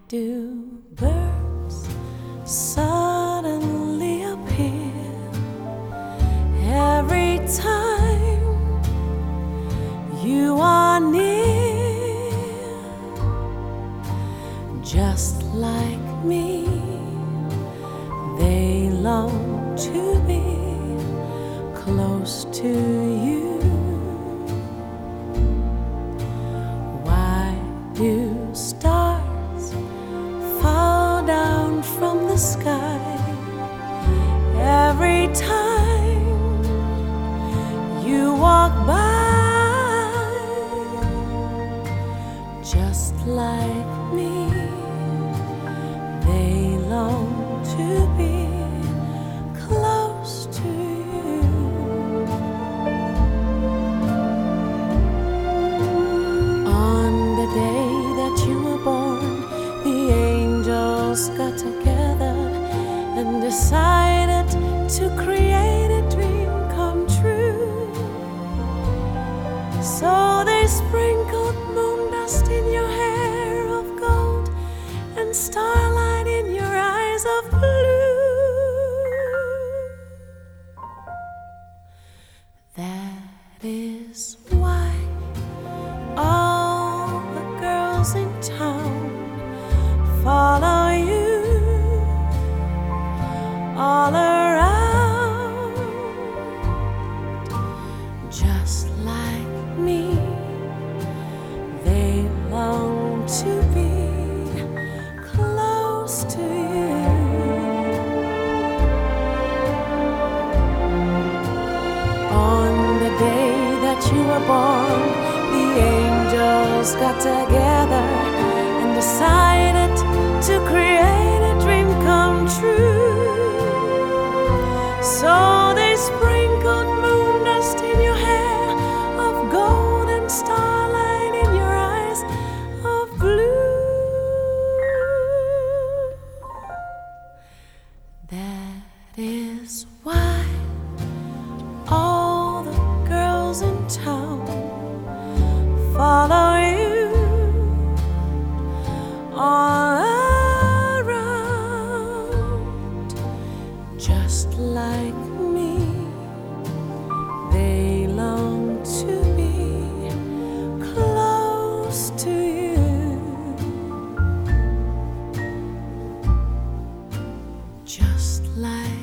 do birds suddenly appear every time you are near? Just like me, they long to be close to you. Why do stars fall down from the sky every time you walk by? Just like me, they long to be close to you. On the day that you were born, the angels got together and decided to create a dream come true. So they sprinkled moon dust in your hair of gold and starlight in your eyes of blue. That is why all the girls in town follow you all around. Just like me, they long to be close to you. On the day that you were born, the angels got together and decided to create a dream come true. So they sprinkled moon dust in your hair of gold and starlight in your eyes of blue. That is why all the girls in town follow you all around. Just like me, they long to be close to you. Just like